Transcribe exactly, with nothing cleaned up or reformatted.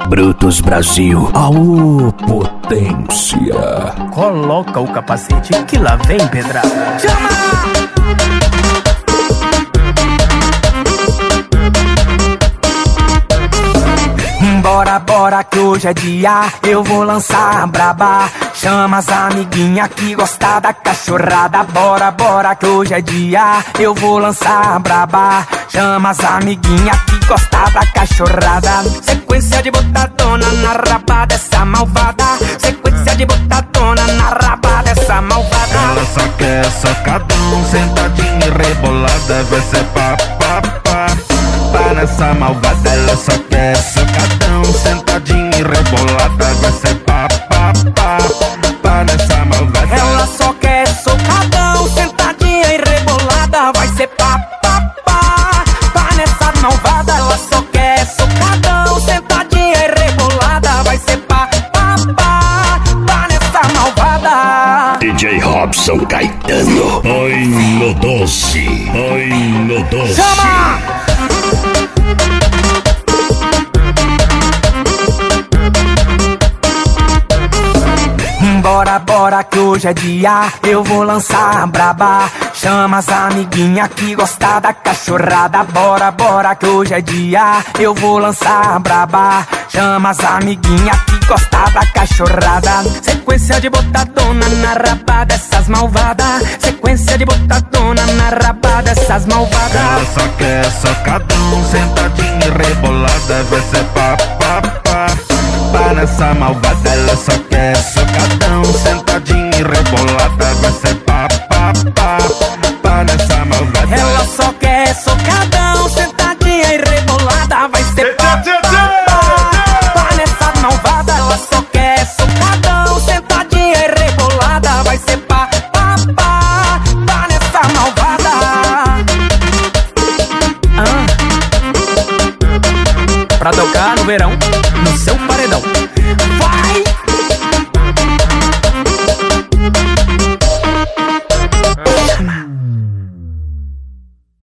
Brutus Brasil, aô potência. Coloca o capacete que lá vem pedrada. Chama! Bora, bora que hoje é dia, eu vou lançar a braba. Chama as amiguinha que gosta da cachorrada. Bora, bora que hoje é dia, eu vou lançar a braba. Chama as amiguinha que gosta da cachorrada. Sequência de botadona na raba dessa malvada. Sequência de botadona na raba dessa malvada. Ela só quer socadão, sentadinha e rebolada. Vai ser pá, pá, pá, pá nessa malvada. Ela só quer socadão, sentadinha e rebolada. Vai ser pá, pá, pá, pá nessa malvada. Ela só quer socadão, sentadinha e rebolada. Vai ser pá, pá, pá, pá nessa malvada. Ela só quer socadão, sentadinha e rebolada. Vai ser pá, pá, pá, pá nessa malvada. D J Robson Caetano. Ai no doce, ai no doce. Chama! Bora, bora que hoje é dia, eu vou lançar a braba. Chama as amiguinha que gosta da cachorrada. Bora, bora que hoje é dia, eu vou lançar a braba. Chama as amiguinha que gosta da cachorrada. Sequência de botadona na raba dessas malvadas. Sequência de botadona na raba dessas malvadas. Ela só quer socadão, sentadinha e rebolada. Vai ser pá, pá, pá, pá nessa malvada. Ela só quer socadão, sentadinha e rebolada. Vai ser pá, pá, pá, pá nessa malvada. Ela só quer socadão, sentadinha e rebolada. Vai ser pá, pá, pá, pá nessa malvada. Ela só quer socadão, sentadinha e rebolada. Vai ser pá, pá, pá, pá nessa malvada. Ah. Pra tocar no verão, no seu paredão.